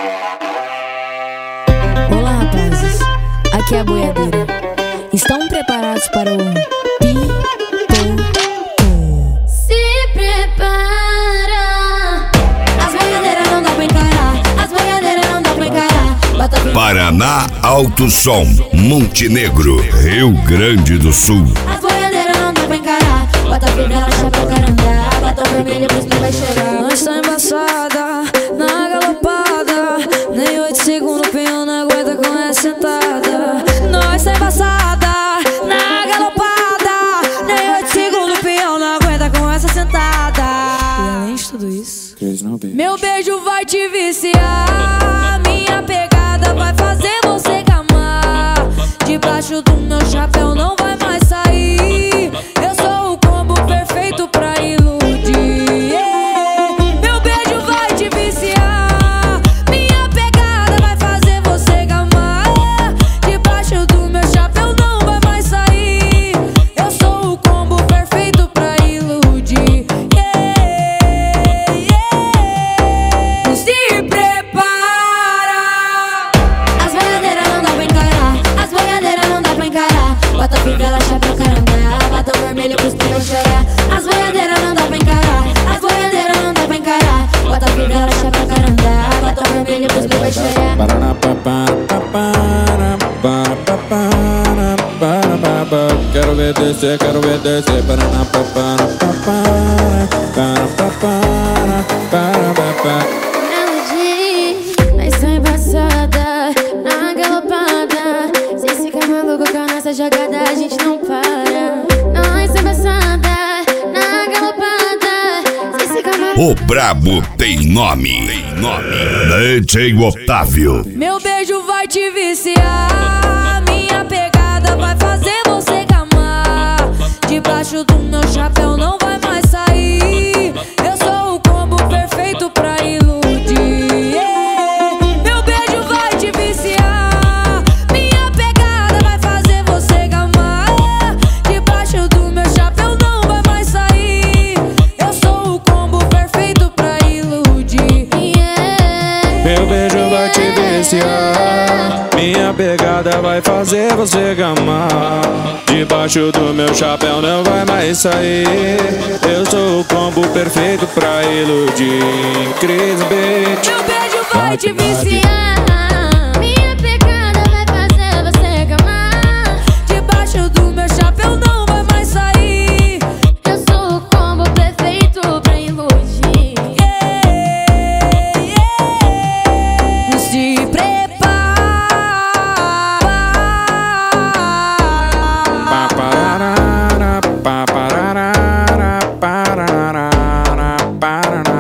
Olá, rapazes, aqui é a boiadeira. Estão preparados para o Pipoco? Se prepara. As boiadeiras não dá pra encarar. As boiadeiras não dá pra encarar. Paraná Alto Som, Montenegro, Rio Grande do Sul. As boiadeiras não dá pra encarar. Bota fivela, chapéu, carandá. Bota vermelho, por isso vai chorar. Nós tá embaçada, na galopada. Nem 8 segundos o peão não aguenta com essa sentada. Nós tá embaçada, na galopada. Nem 8 segundos o peão não aguenta com essa sentada. E além de tudo isso, meu beijo vai te viciar. Minha pegada vai fazer você gamar. Debaixo do meu chapéu não vai mais sair. Eu sou o combo perfeito pra iludir. Meu beijo vai te viciar. Minha pegada vai fazer você gamar. Debaixo do meu chapéu não vai mais sair. Eu sou o combo perfeito pra iludir. Se prepara. As boiadeiras não dá pra encarar. As boiadeiras não dá pra encarar. Bota fivela, chapéu, carandá. Bota vermelho, por isso vai chorar. As boiadeiras não dá pra encarar. As boiadeiras não dá pra encarar. Bota fivela, chapéu, carandá. Bota vermelho, por isso vai chorar. Quero ver descer, quero ver descer. Melody, nós tá embaçada, na galopada. Cê fica maluco com a nossa jogada, a gente não para. Nós tá embaçada, na galopada. Cê fica maluco. O brabo tem nome. DJ Otávio. Meu beijo vai te viciar. Minha pegada vai fazer você gamar. Debaixo do meu chapéu não vai mais sair. Eu sou o combo perfeito pra iludir. Meu beijo vai te viciar. Minha pegada vai fazer você gamar. Debaixo do meu chapéu não vai mais sair. Eu sou o combo perfeito pra iludir. Meu beijo vai te viciar. Minha pegada vai fazer você gamar. Debaixo do meu chapéu não vai mais sair. Eu sou o combo perfeito pra iludir. Cris Beat. Meu beijo vai te viciar. Minha pegada vai fazer você gamar. Debaixo do meu chapéu não vai mais sair. Eu sou o combo perfeito pra iludir. Se prepara. Paparara, paparara, paparara, paparara.